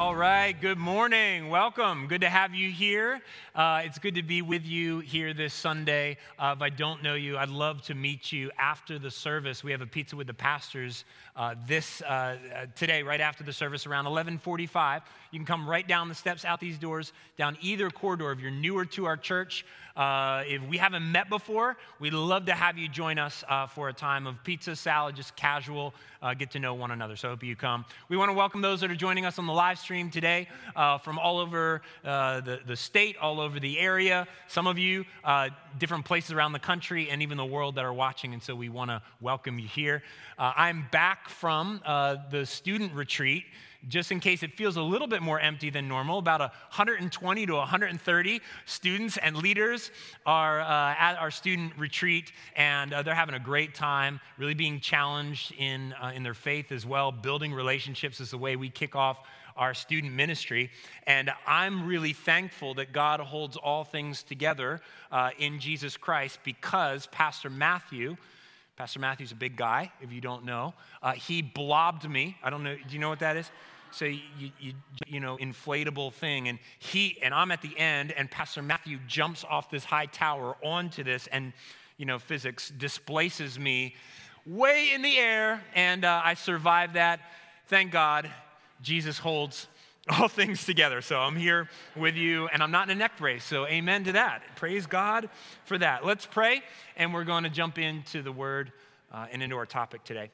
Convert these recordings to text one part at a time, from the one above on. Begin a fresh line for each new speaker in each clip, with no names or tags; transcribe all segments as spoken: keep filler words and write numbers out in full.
All right, good morning. Welcome. Good to have you here. Uh, it's good to be with you here this Sunday. Uh, if I don't know you, I'd love to meet you after the service. We have a Pizza with the Pastors uh, this uh, today, right after the service, around eleven forty-five. You can come right down the steps, out these doors, down either corridor. If you're newer to our church, uh, if we haven't met before, we'd love to have you join us uh, for a time of pizza, salad, just casual, uh, get to know one another. So I hope you come. We want to welcome those that are joining us on the live stream today uh, from all over uh, the, the state, all over the area. Some of you, uh, different places around the country and even the world that are watching, and so we want to welcome you here. Uh, I'm back from uh, the student retreat. Just in case it feels a little bit more empty than normal, about one hundred twenty to one hundred thirty students and leaders are uh, at our student retreat, and uh, they're having a great time, really being challenged in, uh, in their faith as well. Building relationships is the way we kick off our student ministry, and I'm really thankful that God holds all things together uh, in Jesus Christ, because Pastor Matthew, Pastor Matthew's a big guy, if you don't know, uh, he blobbed me. I don't know, do you know what that is? So you, you, you know, inflatable thing, and he, and I'm at the end, and Pastor Matthew jumps off this high tower onto this, and, you know, physics displaces me way in the air, and uh, I survived that. Thank God, Jesus holds all things together. So I'm here with you, and I'm not in a neck brace, so amen to that. Praise God for that. Let's pray, and we're going to jump into the Word uh, and into our topic today.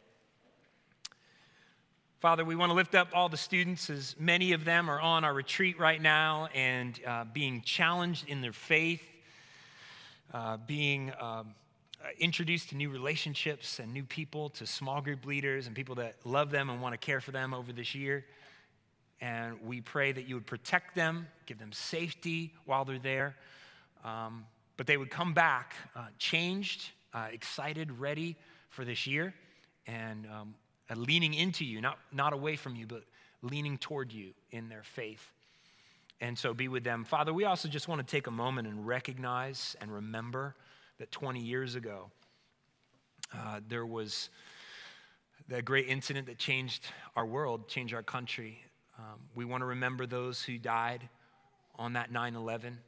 Father, we want to lift up all the students, as many of them are on our retreat right now and uh, being challenged in their faith, uh, being um, introduced to new relationships and new people, to small group leaders and people that love them and want to care for them over this year. And we pray that you would protect them, give them safety while they're there, um, but they would come back uh, changed, uh, excited, ready for this year, and um, Uh, leaning into you, not, not away from you, but leaning toward you in their faith. And so be with them. Father, we also just want to take a moment and recognize and remember that twenty years ago, uh, there was the great incident that changed our world, changed our country. Um, we want to remember those who died on that nine eleven.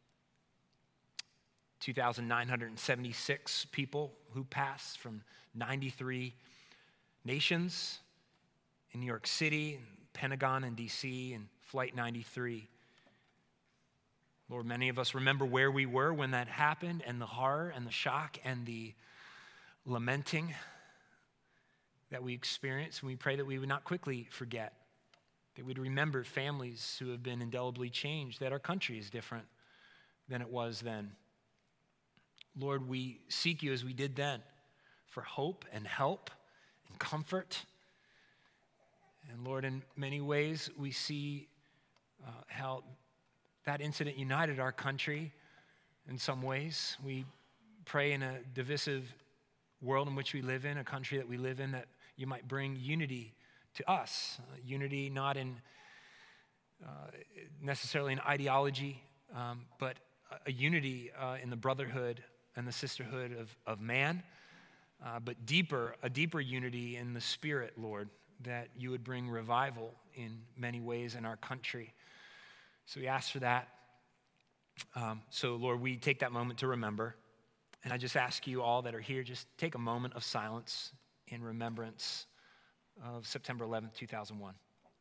two thousand nine hundred seventy-six people who passed from ninety-three nations in New York City, and Pentagon in D C, and Flight ninety-three. Lord, many of us remember where we were when that happened, and the horror and the shock and the lamenting that we experienced. And we pray that we would not quickly forget, that we'd remember families who have been indelibly changed, that our country is different than it was then. Lord, we seek you as we did then for hope and help and comfort. And Lord, in many ways, we see uh, how that incident united our country in some ways. We pray in a divisive world in which we live in, a country that we live in, that you might bring unity to us. Uh, unity not in uh, necessarily an ideology, um, but a, a unity uh, in the brotherhood and the sisterhood of, of man. Uh, but deeper, a deeper unity in the Spirit, Lord, that you would bring revival in many ways in our country. So we ask for that. Um, so, Lord, we take that moment to remember. And I just ask you all that are here, just take a moment of silence in remembrance of September eleventh, two thousand one.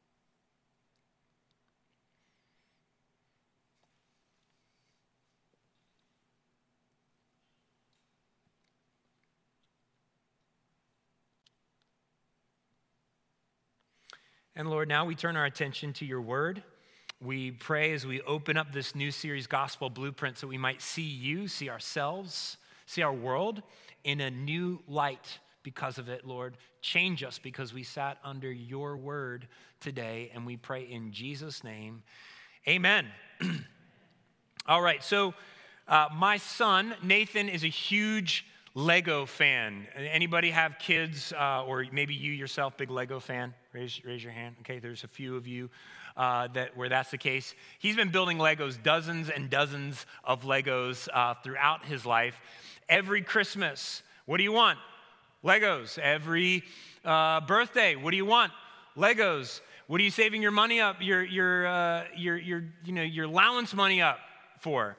And Lord, now we turn our attention to your word. We pray as we open up this new series, Gospel Blueprints, that we might see you, see ourselves, see our world in a new light because of it, Lord. Change us because we sat under your word today, and we pray in Jesus' name. Amen. All right, so uh, my son, Nathan, is a huge Lego fan. Anybody have kids, uh, or maybe you yourself, big Lego fan? Raise, raise your hand. Okay, there's a few of you uh, that where that's the case. He's been building Legos, dozens and dozens of Legos uh, throughout his life. Every Christmas, what do you want? Legos. Every uh, birthday, what do you want? Legos. What are you saving your money up, your, your, uh, your, your, you know, your allowance money up for?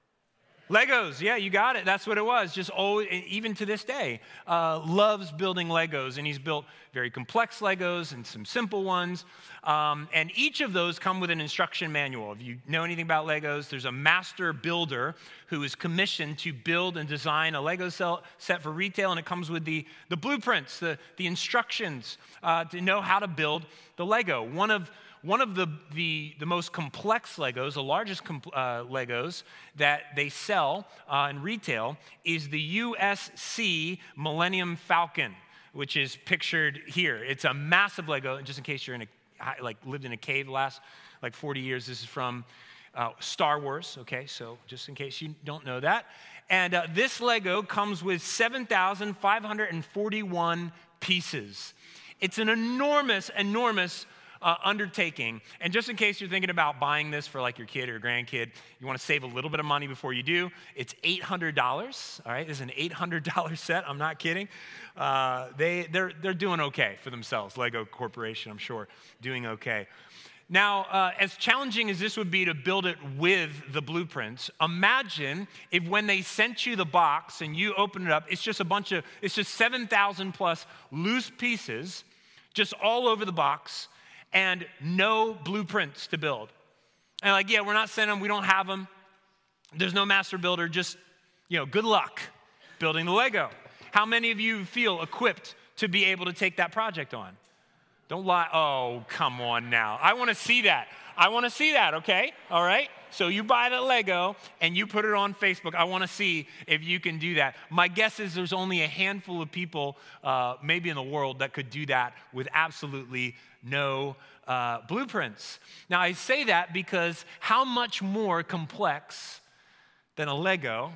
Legos, yeah, you got it. That's what it was. Just always, even to this day, uh, loves building Legos, and he's built very complex Legos and some simple ones. Um, and each of those come with an instruction manual. If you know anything about Legos, there's a master builder who is commissioned to build and design a Lego set for retail, and it comes with the, the blueprints, the, the instructions uh, to know how to build the Lego. One of One of the, the, the most complex Legos, the largest comp- uh, Legos that they sell uh, in retail is the U S C Millennium Falcon, which is pictured here. It's a massive Lego, and just in case you're in a, like lived in a cave the last like forty years, this is from uh, Star Wars, okay? So just in case you don't know that. And uh, this Lego comes with seven thousand five hundred forty-one pieces. It's an enormous, enormous Uh, undertaking. And just in case you're thinking about buying this for like your kid or grandkid, you want to save a little bit of money before you do, it's eight hundred dollars, all right? This is an eight hundred dollars set, I'm not kidding. Uh, they, they're, they're doing okay for themselves. Lego Corporation, I'm sure, doing okay. Now, uh, as challenging as this would be to build it with the blueprints, imagine if when they sent you the box and you open it up, it's just a bunch of, it's just seven thousand plus loose pieces just all over the box, and no blueprints to build. And like, yeah, we're not sending them, we don't have them. There's no master builder, just, you know, good luck building the Lego. How many of you feel equipped to be able to take that project on? Don't lie. Oh, come on now. I want to see that. I want to see that, okay? All right? So you buy the Lego and you put it on Facebook. I want to see if you can do that. My guess is there's only a handful of people, uh, maybe in the world, that could do that with absolutely no uh, blueprints. Now, I say that because how much more complex than a Lego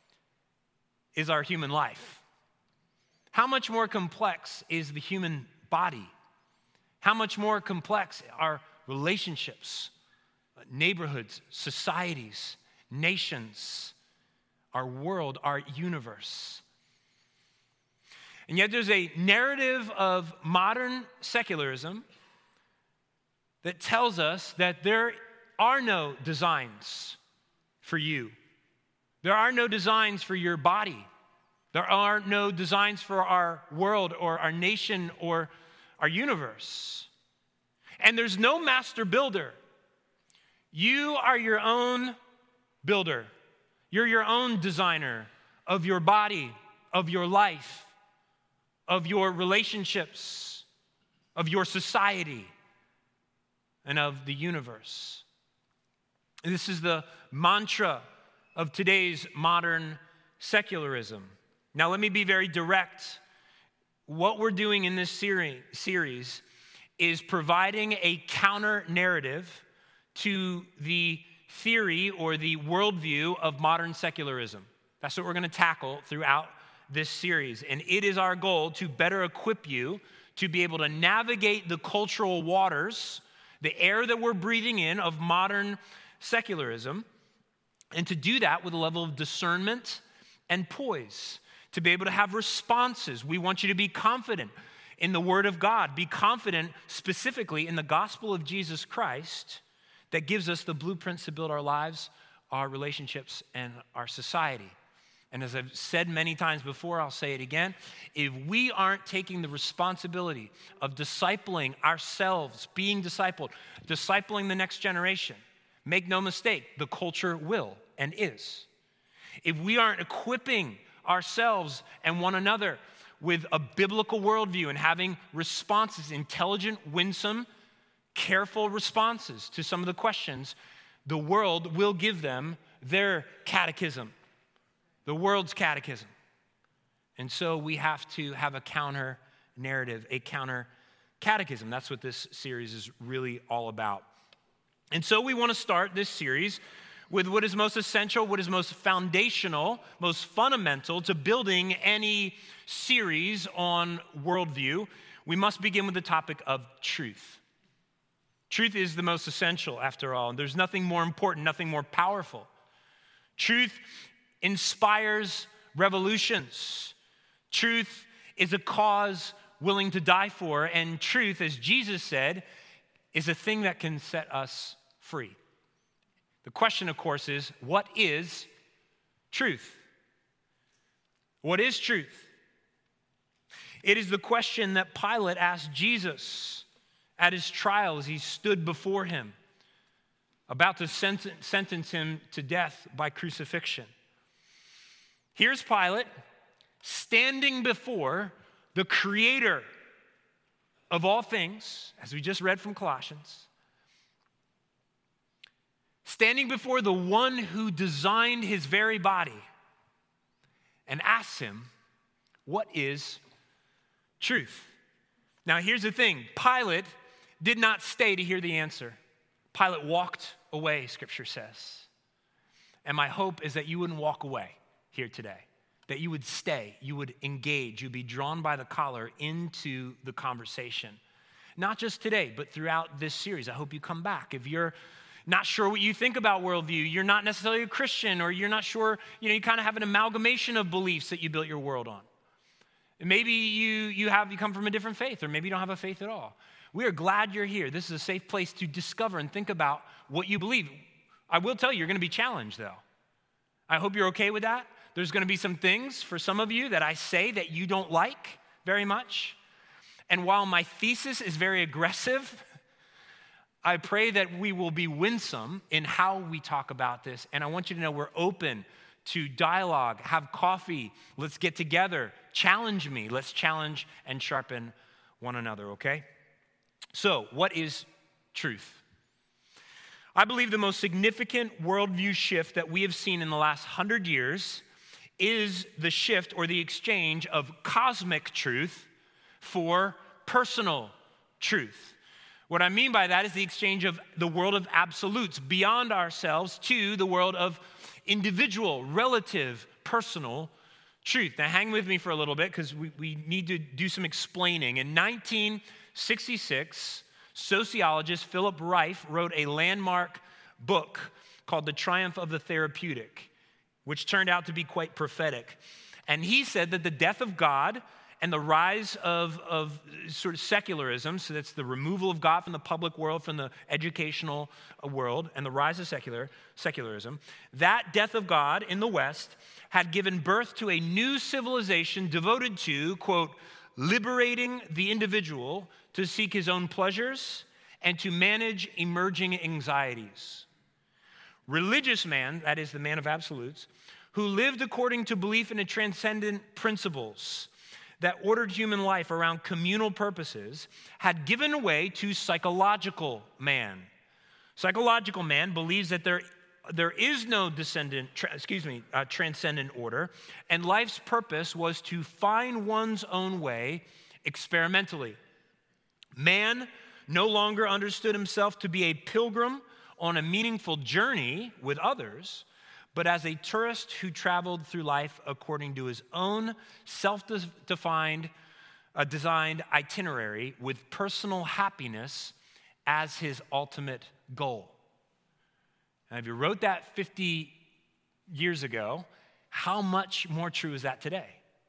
is our human life? How much more complex is the human body? How much more complex are relationships, neighborhoods, societies, nations, our world, our universe? And yet there's a narrative of modern secularism that tells us that there are no designs for you. There are no designs for your body. There are no designs for our world or our nation or our universe. And there's no master builder. You are your own builder. You're your own designer of your body, of your life, of your relationships, of your society, and of the universe. This is the mantra of today's modern secularism. Now, let me be very direct. What we're doing in this series is providing a counter narrative to the theory or the worldview of modern secularism. That's what we're going to tackle throughout this series. And it is our goal to better equip you to be able to navigate the cultural waters, the air that we're breathing in of modern secularism, and to do that with a level of discernment and poise, to be able to have responses. We want you to be confident in the Word of God, be confident specifically in the gospel of Jesus Christ that gives us the blueprints to build our lives, our relationships, and our society. And as I've said many times before, I'll say it again, if we aren't taking the responsibility of discipling ourselves, being discipled, discipling the next generation, make no mistake, the culture will and is. If we aren't equipping ourselves and one another with a biblical worldview and having responses, intelligent, winsome, careful responses to some of the questions, the world will give them their catechism, the world's catechism. And so we have to have a counter narrative, a counter catechism. That's what this series is really all about. And so we want to start this series with what is most essential, what is most foundational, most fundamental to building any series on worldview. We must begin with the topic of truth. Truth is the most essential, after all, and there's nothing more important, nothing more powerful. Truth inspires revolutions. Truth is a cause willing to die for, and truth, as Jesus said, is a thing that can set us free. The question, of course, is what is truth? What is truth? It is the question that Pilate asked Jesus at his trial as he stood before him, about to sentence him to death by crucifixion. Here's Pilate standing before the creator of all things, as we just read from Colossians, standing before the one who designed his very body, and asks him, what is truth? Now, here's the thing. Pilate did not stay to hear the answer. Pilate walked away, Scripture says. And my hope is that you wouldn't walk away here today, that you would stay, you would engage, you'd be drawn by the collar into the conversation. Not just today, but throughout this series. I hope you come back. If you're not sure what you think about worldview, you're not necessarily a Christian, or you're not sure, you know, you kind of have an amalgamation of beliefs that you built your world on. And maybe you, you, have, you come from a different faith, or maybe you don't have a faith at all. We are glad you're here. This is a safe place to discover and think about what you believe. I will tell you, you're going to be challenged, though. I hope you're okay with that. There's going to be some things for some of you that I say that you don't like very much. And while my thesis is very aggressive, I pray that we will be winsome in how we talk about this. And I want you to know we're open to dialogue, have coffee, let's get together, challenge me. Let's challenge and sharpen one another, okay? So, what is truth? I believe the most significant worldview shift that we have seen in the last hundred years is the shift or the exchange of cosmic truth for personal truth. What I mean by that is the exchange of the world of absolutes beyond ourselves to the world of individual, relative, personal truth. Now hang with me for a little bit because we, we need to do some explaining. In nineteen sixty-six, sociologist Philip Reif wrote a landmark book called The Triumph of the Therapeutic, which turned out to be quite prophetic. And he said that the death of God and the rise of, of sort of secularism, so that's the removal of God from the public world, from the educational world, and the rise of secular secularism, that death of God in the West had given birth to a new civilization devoted to, quote, liberating the individual to seek his own pleasures and to manage emerging anxieties. Religious man, that is the man of absolutes, who lived according to belief in a transcendent principles that ordered human life around communal purposes, had given way to psychological man. Psychological man believes that there, there is no descendant, tra, excuse me, uh, transcendent order, and life's purpose was to find one's own way experimentally. Man no longer understood himself to be a pilgrim on a meaningful journey with others, but as a tourist who traveled through life according to his own self-defined, uh, designed itinerary with personal happiness as his ultimate goal. And if you wrote that fifty years ago, how much more true is that today?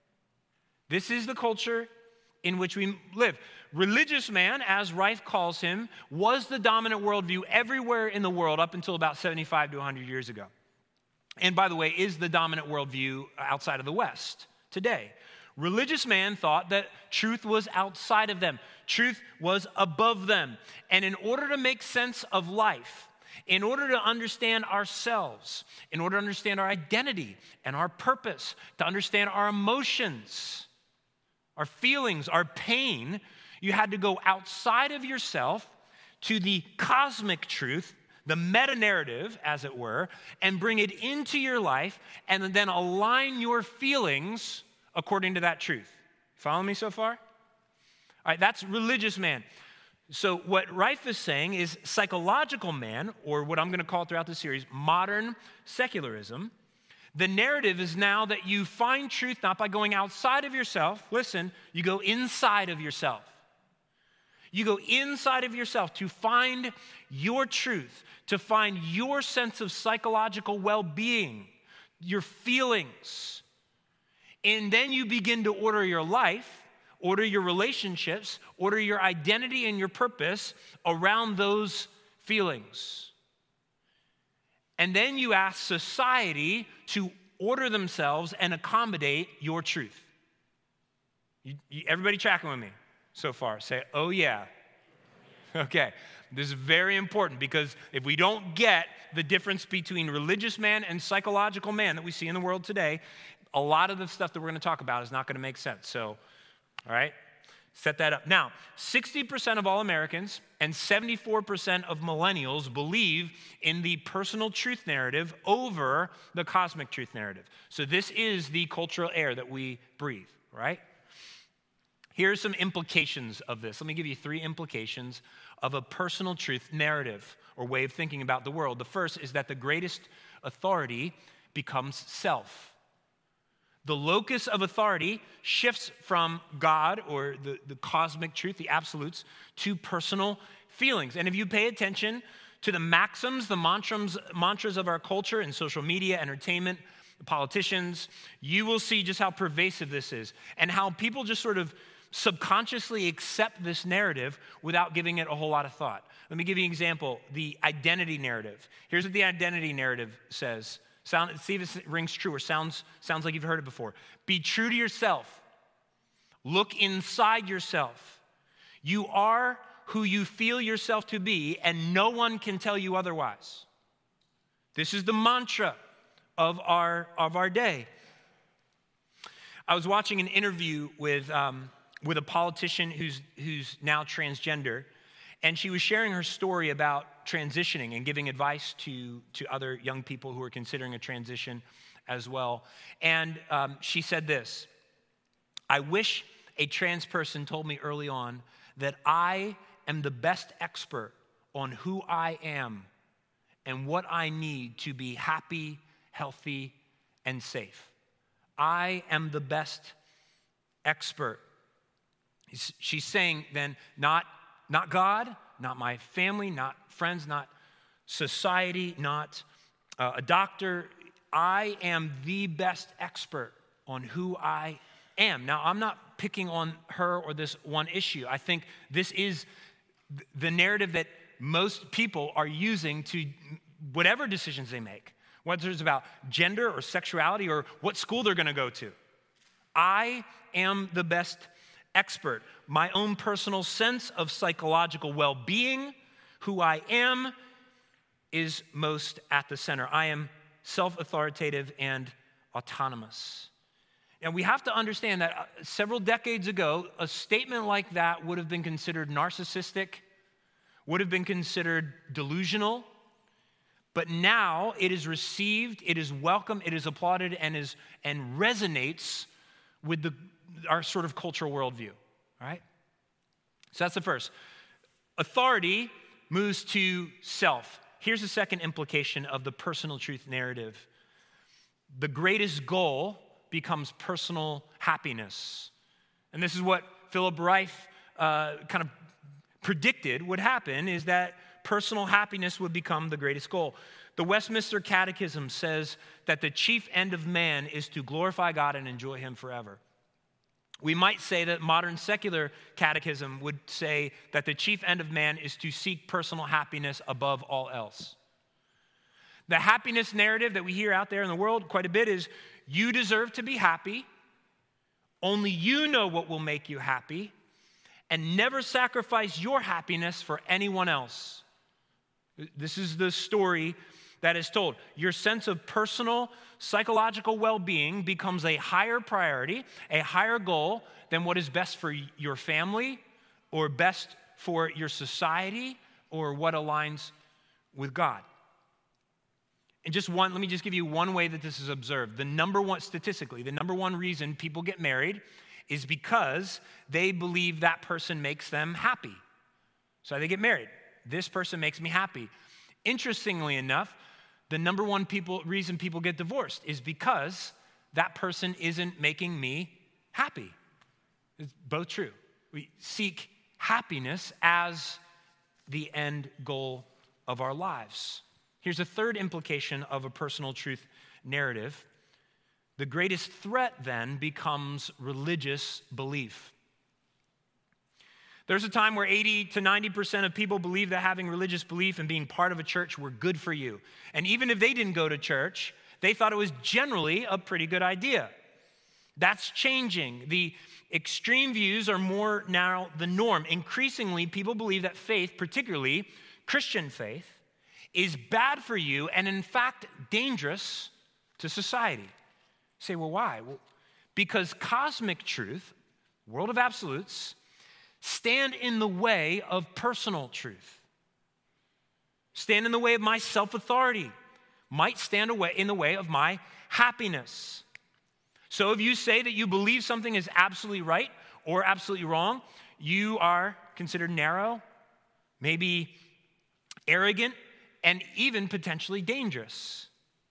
This is the culture in which we live. Religious man, as Reif calls him, was the dominant worldview everywhere in the world up until about seventy-five to one hundred years ago. And by the way, is the dominant worldview outside of the West today. Religious man thought that truth was outside of them. Truth was above them. And in order to make sense of life, in order to understand ourselves, in order to understand our identity and our purpose, to understand our emotions, our feelings, our pain, you had to go outside of yourself to the cosmic truth, the meta-narrative, as it were, and bring it into your life and then align your feelings according to that truth. Follow me so far? All right, that's religious man. So what Reif is saying is psychological man, or what I'm going to call throughout the series, modern secularism. The narrative is now that you find truth not by going outside of yourself. Listen, you go inside of yourself. You go inside of yourself to find your truth, to find your sense of psychological well-being, your feelings. And then you begin to order your life order your relationships, order your identity and your purpose around those feelings. And then you ask society to order themselves and accommodate your truth. You, you, everybody tracking with me so far? Say, oh yeah. Okay, this is very important because if we don't get the difference between religious man and psychological man that we see in the world today, a lot of the stuff that we're going to talk about is not going to make sense. So, all right, set that up. Now, sixty percent of all Americans and seventy-four percent of millennials believe in the personal truth narrative over the cosmic truth narrative. So this is the cultural air that we breathe, right? Here's some implications of this. Let me give you three implications of a personal truth narrative or way of thinking about the world. The first is that the greatest authority becomes self. The locus of authority shifts from God or the, the cosmic truth, the absolutes, to personal feelings. And if you pay attention to the maxims, the mantras, mantras of our culture in social media, entertainment, politicians, you will see just how pervasive this is and how people just sort of subconsciously accept this narrative without giving it a whole lot of thought. Let me give you an example, the identity narrative. Here's what the identity narrative says. Sound, see if it rings true or sounds, sounds like you've heard it before. Be true to yourself. Look inside yourself. You are who you feel yourself to be, and no one can tell you otherwise. This is the mantra of our, of our day. I was watching an interview with, um, with a politician who's, who's now transgender, and she was sharing her story about transitioning and giving advice to, to other young people who are considering a transition as well. And um, she said this, I wish a trans person told me early on that I am the best expert on who I am and what I need to be happy, healthy, and safe. I am the best expert. She's saying then, not, not God, not my family, not friends, not society, not uh, a doctor. I am the best expert on who I am. Now, I'm not picking on her or this one issue. I think this is the narrative that most people are using to whatever decisions they make, whether it's about gender or sexuality or what school they're going to go to. I am the best expert. My own personal sense of psychological well-being, who I am, is most at the center. I am self-authoritative and autonomous. And we have to understand that several decades ago, a statement like that would have been considered narcissistic, would have been considered delusional, but now it is received, it is welcomed, it is applauded, and is and resonates with the our sort of cultural worldview, all right? So that's the first. Authority moves to self. Here's the second implication of the personal truth narrative. The greatest goal becomes personal happiness. And this is what Philip Reif uh, kind of predicted would happen, is that personal happiness would become the greatest goal. The Westminster Catechism says that the chief end of man is to glorify God and enjoy him forever. We might say that modern secular catechism would say that the chief end of man is to seek personal happiness above all else. The happiness narrative that we hear out there in the world quite a bit is you deserve to be happy, only you know what will make you happy, and never sacrifice your happiness for anyone else. This is the story that is told. Your sense of personal, psychological well-being becomes a higher priority, a higher goal than what is best for your family or best for your society or what aligns with God. And just one, let me just give you one way that this is observed. The number one, statistically, the number one reason people get married is because they believe that person makes them happy. So they get married. This person makes me happy. Interestingly enough, the number one people, reason people get divorced is because that person isn't making me happy. It's both true. We seek happiness as the end goal of our lives. Here's a third implication of a personal truth narrative. The greatest threat then becomes religious belief. There's a time where eighty to ninety percent of people believed that having religious belief and being part of a church were good for you. And even if they didn't go to church, they thought it was generally a pretty good idea. That's changing. The extreme views are more now the norm. Increasingly, people believe that faith, particularly Christian faith, is bad for you and in fact dangerous to society. You say, well, why? Well, because cosmic truth, world of absolutes, stand in the way of personal truth. Stand in the way of my self-authority. Might stand away in the way of my happiness. So if you say that you believe something is absolutely right or absolutely wrong, you are considered narrow, maybe arrogant, and even potentially dangerous.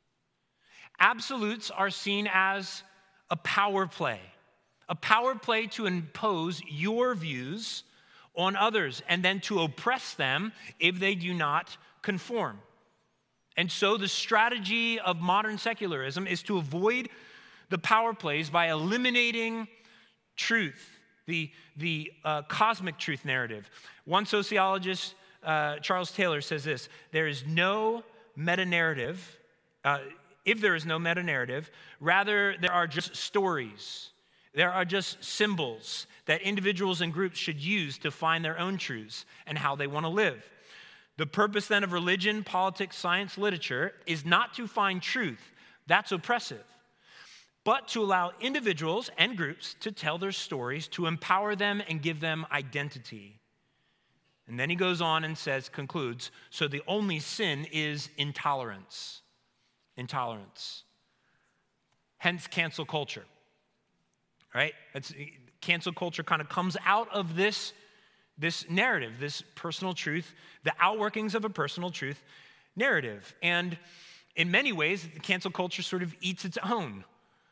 Absolutes are seen as a power play, a power play to impose your views on others and then to oppress them if they do not conform. And so the strategy of modern secularism is to avoid the power plays by eliminating truth, the, the uh, cosmic truth narrative. One sociologist, uh, Charles Taylor, says this: there is no meta-narrative, uh, if there is no meta-narrative, rather there are just stories. There are just symbols that individuals and groups should use to find their own truths and how they want to live. The purpose then of religion, politics, science, literature is not to find truth. That's oppressive. But to allow individuals and groups to tell their stories, to empower them and give them identity. And then he goes on and says, concludes, so the only sin is intolerance. Intolerance. Hence cancel culture. Right? That's, cancel culture kind of comes out of this, this narrative, this personal truth, the outworkings of a personal truth narrative. And in many ways, the cancel culture sort of eats its own.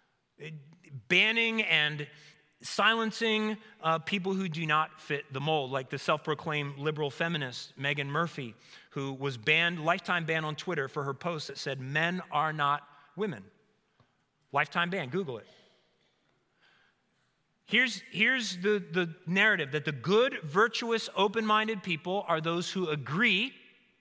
Banning and silencing uh, people who do not fit the mold, like the self-proclaimed liberal feminist Meghan Murphy, who was banned, lifetime ban on Twitter for her post that said, men are not women. Lifetime ban, Google it. Here's, here's the, the narrative, that the good, virtuous, open-minded people are those who agree,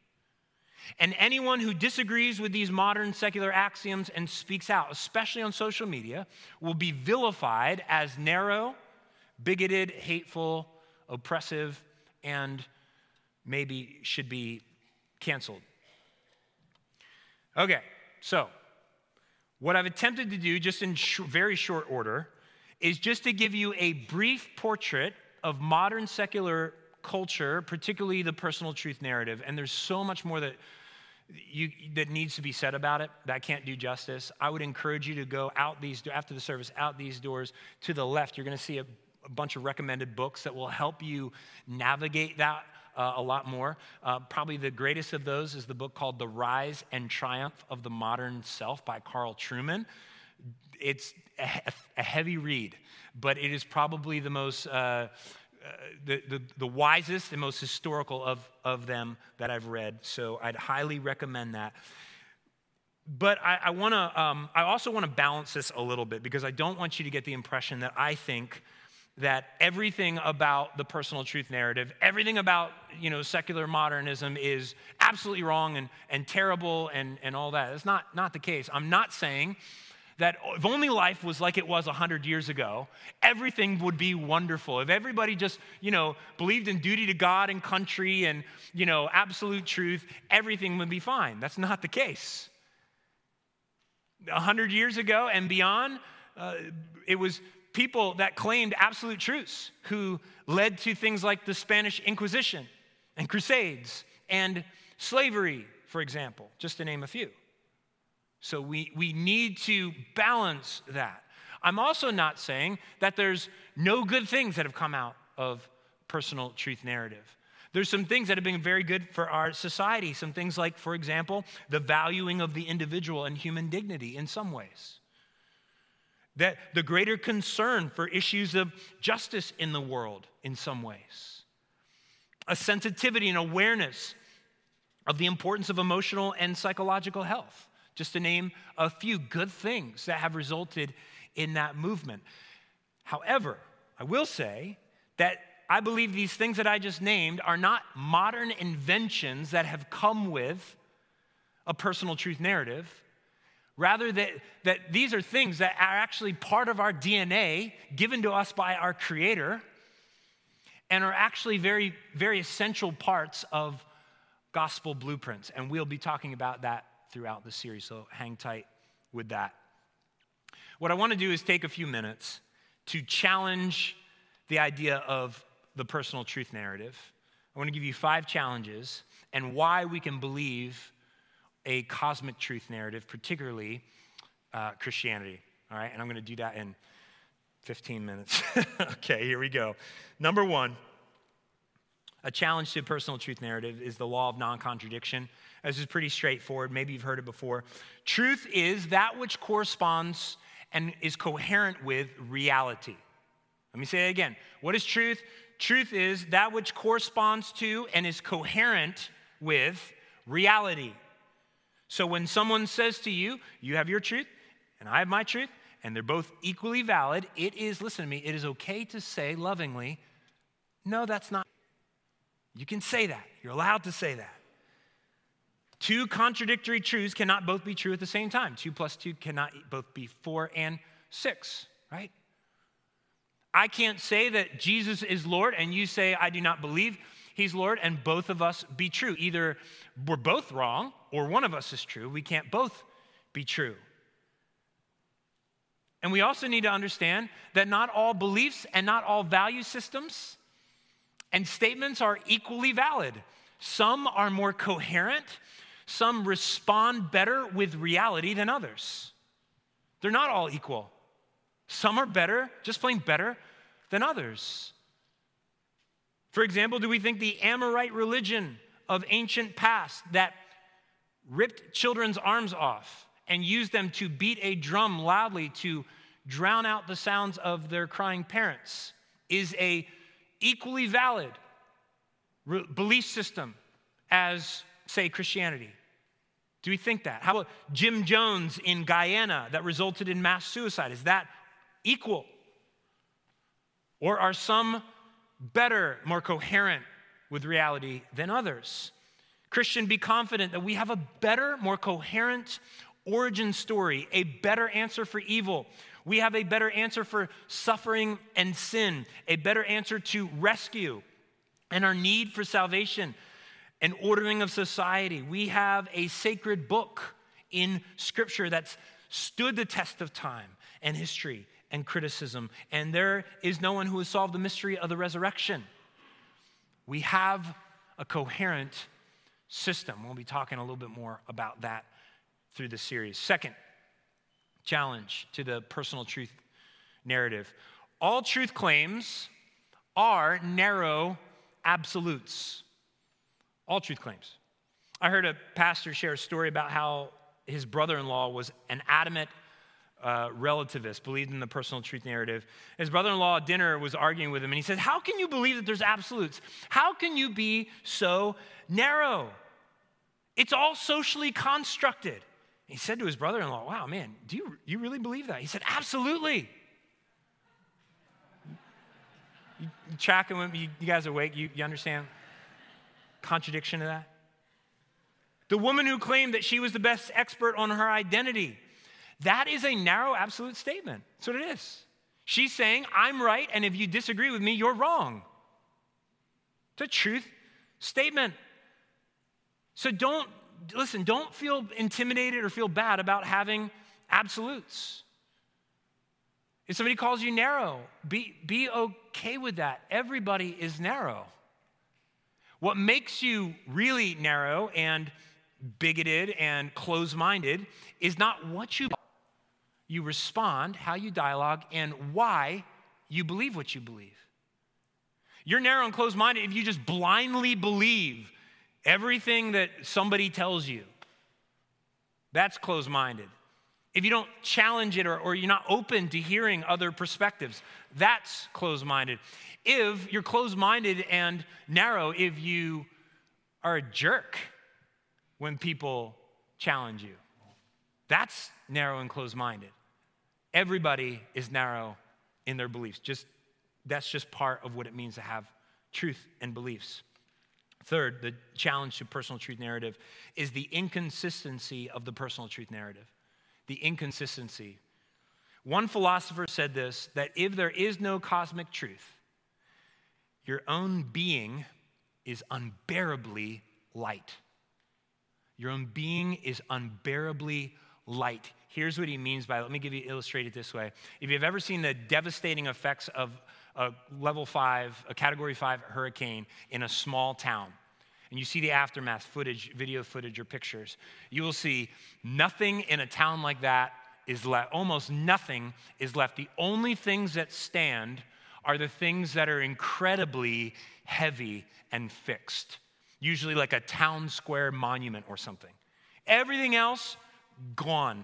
and anyone who disagrees with these modern secular axioms and speaks out, especially on social media, will be vilified as narrow, bigoted, hateful, oppressive, and maybe should be canceled. Okay, so what I've attempted to do, just in sh- very short order, is just to give you a brief portrait of modern secular culture, particularly the personal truth narrative. And there's so much more that you that needs to be said about it that I can't do justice. I would encourage you to go out these, after the service, out these doors to the left. You're going to see a, a bunch of recommended books that will help you navigate that uh, a lot more. Uh, probably the greatest of those is the book called The Rise and Triumph of the Modern Self by Carl Trueman. It's a, a heavy read, but it is probably the most, uh, uh, the, the, the wisest and most historical of, of them that I've read. So I'd highly recommend that. But I, I want to, um, I also want to balance this a little bit, because I don't want you to get the impression that I think that everything about the personal truth narrative, everything about, you know, secular modernism is absolutely wrong and, and terrible and, and all that. It's not, not the case. I'm not saying that if only life was like it was one hundred years ago, everything would be wonderful. If everybody just, you know, believed in duty to God and country and, you know, absolute truth, everything would be fine. That's not the case. one hundred years ago and beyond, uh, it was people that claimed absolute truths who led to things like the Spanish Inquisition and Crusades and slavery, for example, just to name a few. So we, we need to balance that. I'm also not saying that there's no good things that have come out of personal truth narrative. There's some things that have been very good for our society. Some things like, for example, the valuing of the individual and human dignity in some ways. That the greater concern for issues of justice in the world in some ways. A sensitivity and awareness of the importance of emotional and psychological health. Just to name a few good things that have resulted in that movement. However, I will say that I believe these things that I just named are not modern inventions that have come with a personal truth narrative. Rather, that, that these are things that are actually part of our D N A given to us by our Creator and are actually very, very essential parts of gospel blueprints. And we'll be talking about that throughout the series, so hang tight with that. What I want to do is take a few minutes to challenge the idea of the personal truth narrative. I want to give you five challenges and why we can believe a cosmic truth narrative, particularly uh, Christianity. All right, and I'm going to do that in fifteen minutes. Okay, here we go. Number one, a challenge to a personal truth narrative is the law of non-contradiction. This is pretty straightforward. Maybe you've heard it before. Truth is that which corresponds and is coherent with reality. Let me say it again. What is truth? Truth is that which corresponds to and is coherent with reality. So when someone says to you, you have your truth and I have my truth, and they're both equally valid, it is, listen to me, it is okay to say lovingly, no, that's not. You can say that. You're allowed to say that. Two contradictory truths cannot both be true at the same time. Two plus two cannot both be four and six, right? I can't say that Jesus is Lord and you say, I do not believe he's Lord, and both of us be true. Either we're both wrong or one of us is true. We can't both be true. And we also need to understand that not all beliefs and not all value systems and statements are equally valid. Some are more coherent. Some respond better with reality than others. They're not all equal. Some are better, just plain better, than others. For example, do we think the Amorite religion of ancient past that ripped children's arms off and used them to beat a drum loudly to drown out the sounds of their crying parents is a equally valid re- belief system as, say, Christianity? Do we think that? How about Jim Jones in Guyana that resulted in mass suicide? Is that equal? Or are some better, more coherent with reality than others? Christian, be confident that we have a better, more coherent origin story, a better answer for evil. We have a better answer for suffering and sin, a better answer to rescue and our need for salvation and ordering of society. We have a sacred book in Scripture that's stood the test of time and history and criticism, and there is no one who has solved the mystery of the resurrection. We have a coherent system. We'll be talking a little bit more about that through the series. Second challenge to the personal truth narrative. All truth claims are narrow absolutes. All truth claims. I heard a pastor share a story about how his brother-in-law was an adamant uh, relativist, believed in the personal truth narrative. His brother-in-law at dinner was arguing with him, and he said, how can you believe that there's absolutes? How can you be so narrow? It's all socially constructed. He said to his brother-in-law, wow, man, do you, you really believe that? He said, absolutely. You, you tracking with me? You, you guys awake? You, you understand contradiction to that? The woman who claimed that she was the best expert on her identity, that is a narrow absolute statement. That's what it is. She's saying, I'm right, and if you disagree with me, you're wrong. It's a truth statement. So don't, listen, don't feel intimidated or feel bad about having absolutes. If somebody calls you narrow, be, be okay with that. Everybody is narrow. What makes you really narrow and bigoted and closed-minded is not what you you respond, how you dialogue, and why you believe what you believe. You're narrow and closed-minded if you just blindly believe everything that somebody tells you. That's closed-minded. If you don't challenge it or, or you're not open to hearing other perspectives, that's closed-minded. If you're closed-minded and narrow, if you are a jerk when people challenge you, that's narrow and closed-minded. Everybody is narrow in their beliefs. Just that's just part of what it means to have truth and beliefs. Third, the challenge to personal truth narrative is the inconsistency of the personal truth narrative. The inconsistency. One philosopher said this, that if there is no cosmic truth, your own being is unbearably light. Your own being is unbearably light. Here's what he means by, let me give you, illustrate it this way. If you've ever seen the devastating effects of a level five, a category five hurricane in a small town, and you see the aftermath footage, video footage or pictures, you will see nothing in a town like that is left, almost nothing is left. The only things that stand are the things that are incredibly heavy and fixed, usually like a town square monument or something. Everything else, gone.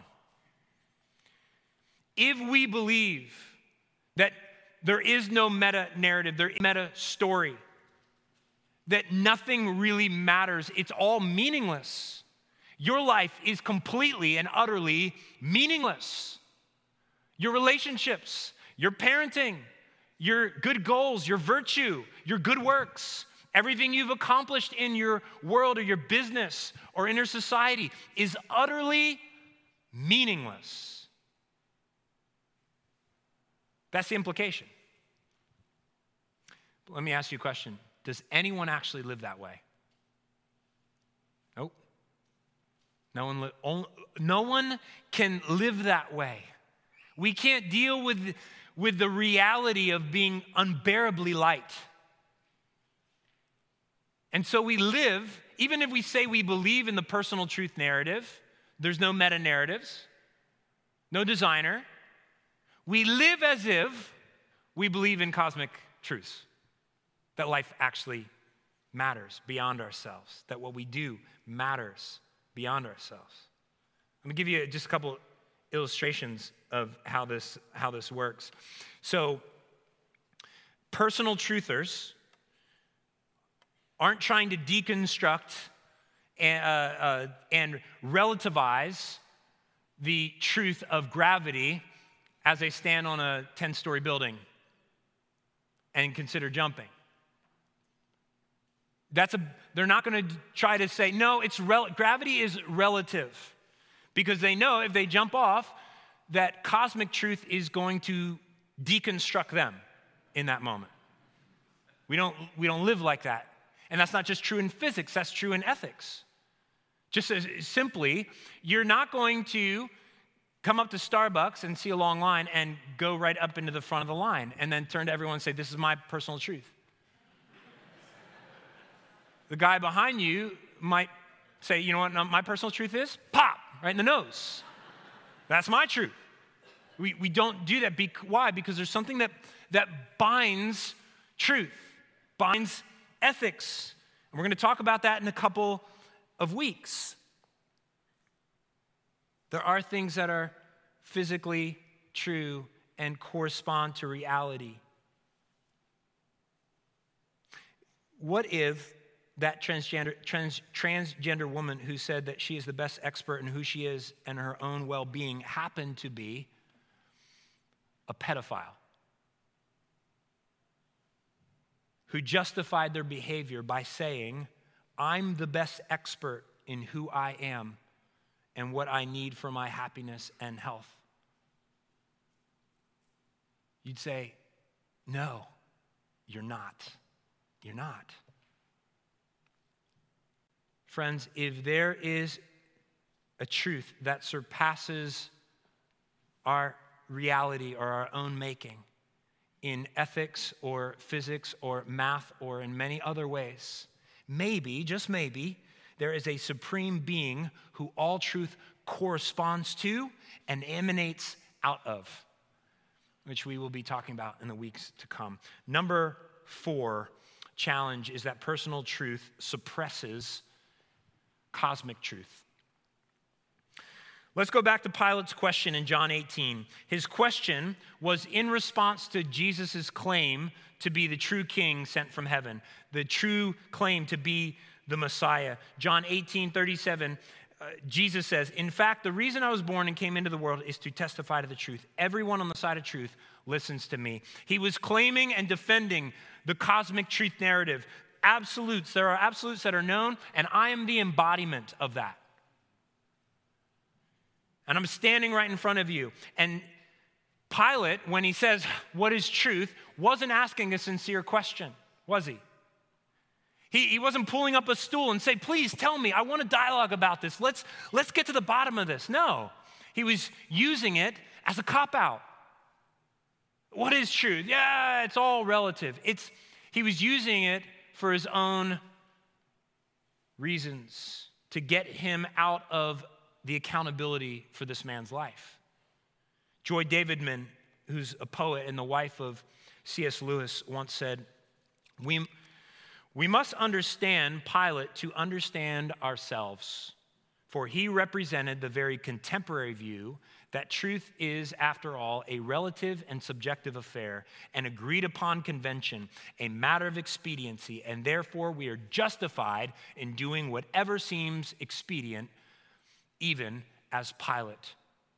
If we believe that there is no meta narrative, there is meta story, that nothing really matters, it's all meaningless, your life is completely and utterly meaningless. Your relationships, your parenting, your good goals, your virtue, your good works, everything you've accomplished in your world or your business or in your society is utterly meaningless. That's the implication. Let me ask you a question. Does anyone actually live that way? Nope. No one, li- only, no one can live that way. We can't deal with, with the reality of being unbearably light. And so we live, even if we say we believe in the personal truth narrative, there's no meta-narratives, no designer. We live as if we believe in cosmic truths, that life actually matters beyond ourselves, that what we do matters beyond ourselves. Let me give you just a couple illustrations of how this, how this works. So, personal truthers aren't trying to deconstruct and, uh, uh, and relativize the truth of gravity as they stand on a ten-story building and consider jumping. That's a, they're not going to try to say, no, it's rel- gravity is relative, because they know if they jump off, that cosmic truth is going to deconstruct them in that moment. We don't, we don't live like that. And that's not just true in physics, that's true in ethics. Just as simply, you're not going to come up to Starbucks and see a long line and go right up into the front of the line and then turn to everyone and say, this is my personal truth. The guy behind you might say, you know what my personal truth is? Pop, right in the nose. That's my truth. We, we don't do that. Be- why? Because there's something that, that binds truth, binds ethics. And we're going to talk about that in a couple of weeks. There are things that are physically true and correspond to reality. What if that transgender, trans, transgender woman who said that she is the best expert in who she is and her own well-being happened to be a pedophile who justified their behavior by saying, I'm the best expert in who I am and what I need for my happiness and health? You'd say, no, you're not. You're not. Friends, if there is a truth that surpasses our reality or our own making in ethics or physics or math or in many other ways, maybe, just maybe, there is a supreme being who all truth corresponds to and emanates out of, which we will be talking about in the weeks to come. Number four challenge is that personal truth suppresses cosmic truth. Let's go back to Pilate's question in John eighteen. His question was in response to Jesus' claim to be the true king sent from heaven, the true claim to be the Messiah. John eighteen thirty-seven, Jesus says, in fact, the reason I was born and came into the world is to testify to the truth. Everyone on the side of truth listens to me. He was claiming and defending the cosmic truth narrative. Absolutes, there are absolutes that are known, and I am the embodiment of that. And I'm standing right in front of you. And Pilate, when he says, what is truth, wasn't asking a sincere question, was he? He, he wasn't pulling up a stool and say, please tell me, I want a dialogue about this. Let's, let's get to the bottom of this. No, he was using it as a cop-out. What is truth? Yeah, it's all relative. It's, he was using it for his own reasons to get him out of the accountability for this man's life. Joy Davidman, who's a poet and the wife of C S Lewis, once said, we, we must understand Pilate to understand ourselves, for he represented the very contemporary view that truth is, after all, a relative and subjective affair, an agreed upon convention, a matter of expediency, and therefore we are justified in doing whatever seems expedient, even as Pilate.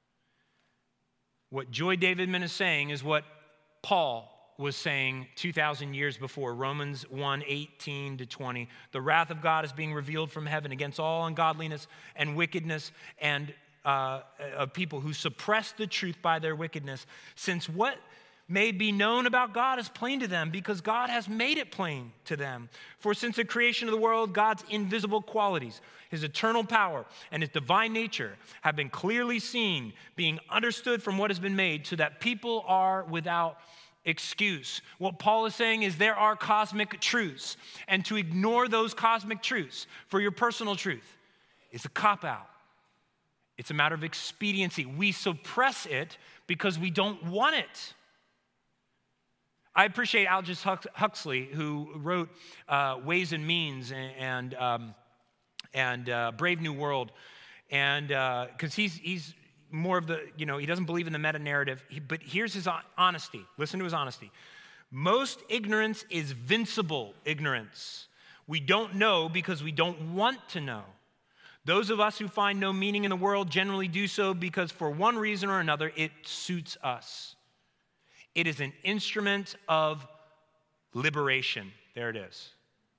What Joy Davidman is saying is what Paul was saying two thousand years before, Romans one, eighteen to twenty. The wrath of God is being revealed from heaven against all ungodliness and wickedness and uh, of people who suppress the truth by their wickedness, since what may be known about God is plain to them, because God has made it plain to them. For since the creation of the world, God's invisible qualities, his eternal power, and his divine nature have been clearly seen, being understood from what has been made, so that people are without excuse. What Paul is saying is there are cosmic truths, and to ignore those cosmic truths for your personal truth is a cop-out. It's a matter of expediency. We suppress it because we don't want it. I appreciate Aldous Huxley, who wrote uh, Ways and Means and and, um, and uh, Brave New World, and because uh, he's he's more of the, you know, he doesn't believe in the meta-narrative, he, but here's his honesty. Listen to his honesty. Most ignorance is vincible ignorance. We don't know because we don't want to know. Those of us who find no meaning in the world generally do so because for one reason or another, it suits us. It is an instrument of liberation. There it is.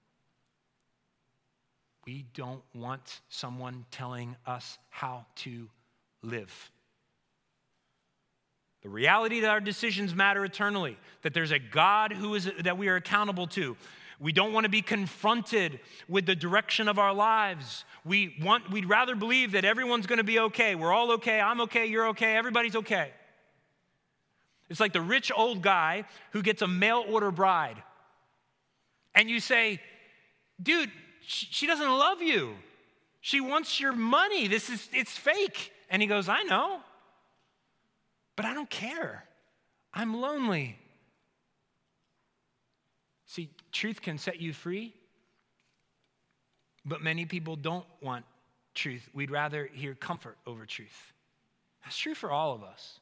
We don't want someone telling us how to live. The reality that our decisions matter eternally, that there's a God who is that we are accountable to. We don't want to be confronted with the direction of our lives. We want, we'd rather believe that everyone's going to be okay. We're all okay. I'm okay. You're okay. Everybody's okay. It's like the rich old guy who gets a mail order bride. And you say, dude, she doesn't love you. She wants your money. This is, it's fake. And he goes, I know, but I don't care. I'm lonely. See, truth can set you free, but many people don't want truth. We'd rather hear comfort over truth. That's true for all of us.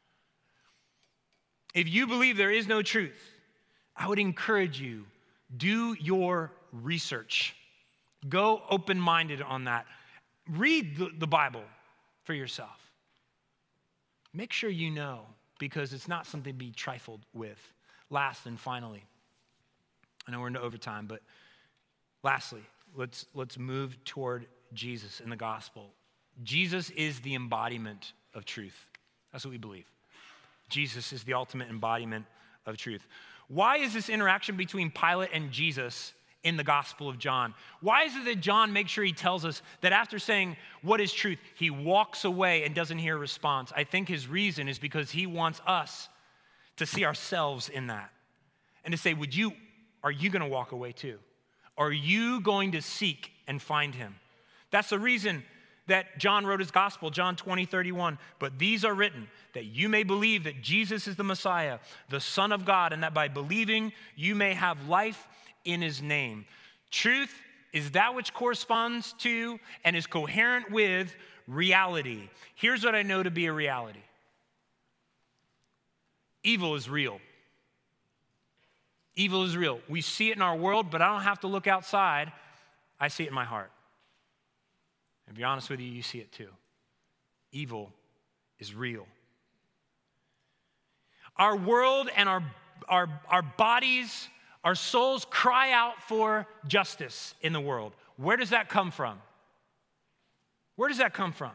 If you believe there is no truth, I would encourage you, do your research. Go open-minded on that. Read the, the Bible for yourself. Make sure you know, because it's not something to be trifled with. Last and finally, I know we're into overtime, but lastly, let's, let's move toward Jesus in the gospel. Jesus is the embodiment of truth. That's what we believe. Jesus is the ultimate embodiment of truth. Why is this interaction between Pilate and Jesus in the Gospel of John? Why is it that John makes sure he tells us that after saying, what is truth, he walks away and doesn't hear a response? I think his reason is because he wants us to see ourselves in that and to say, would you, are you going to walk away too? Are you going to seek and find him? That's the reason that John wrote his gospel, John twenty, thirty-one. But these are written that you may believe that Jesus is the Messiah, the Son of God, and that by believing you may have life in his name. Truth is that which corresponds to and is coherent with reality. Here's what I know to be a reality. Evil is real. Evil is real. We see it in our world, but I don't have to look outside. I see it in my heart. And to be honest with you, you see it too. Evil is real. Our world and our, our, our bodies, our souls cry out for justice in the world. Where does that come from? Where does that come from?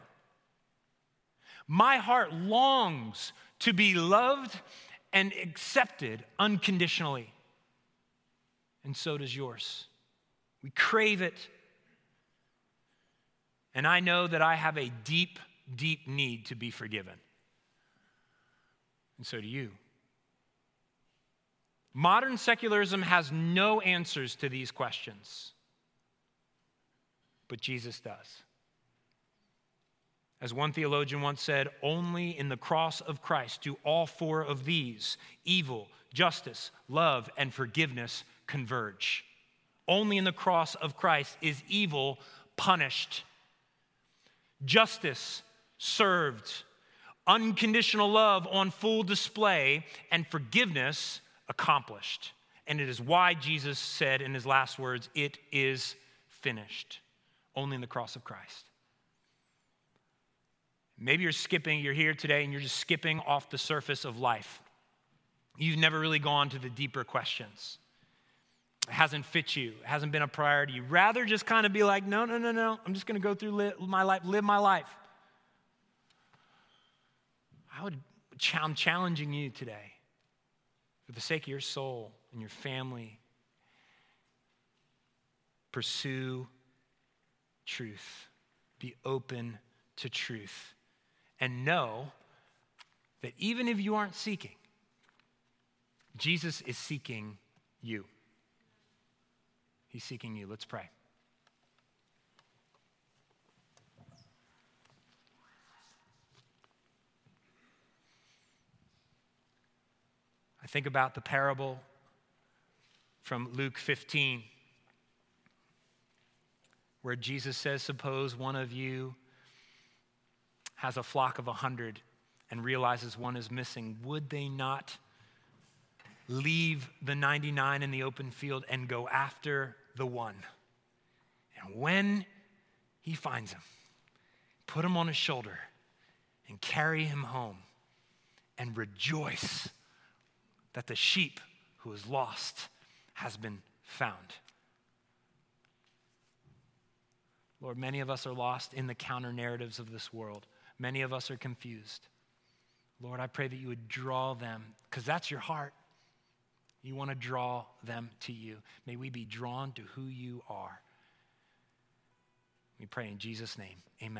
My heart longs to be loved and accepted unconditionally. And so does yours. We crave it. And I know that I have a deep, deep need to be forgiven. And so do you. Modern secularism has no answers to these questions, but Jesus does. As one theologian once said, only in the cross of Christ do all four of these, evil, justice, love, and forgiveness, converge. Only in the cross of Christ is evil punished, justice served, unconditional love on full display, and forgiveness accomplished. And it is why Jesus said in his last words, it is finished. Only in the cross of Christ. Maybe you're skipping, you're here today and you're just skipping off the surface of life. You've never really gone to the deeper questions. It hasn't fit you. It hasn't been a priority. You'd rather just kind of be like, no, no, no, no. I'm just going to go through li- my life, live my life. I would, I'm challenging you today, for the sake of your soul and your family, pursue truth. Be open to truth. And know that even if you aren't seeking, Jesus is seeking you. He's seeking you. Let's pray. I think about the parable from Luke fifteen, where Jesus says, suppose one of you has a flock of a hundred and realizes one is missing. Would they not leave the ninety-nine in the open field and go after the one? And when he finds him, put him on his shoulder and carry him home and rejoice that the sheep who is lost has been found. Lord, many of us are lost in the counter narratives of this world. Many of us are confused. Lord, I pray that you would draw them, because that's your heart. You want to draw them to you. May we be drawn to who you are. We pray in Jesus' name, amen.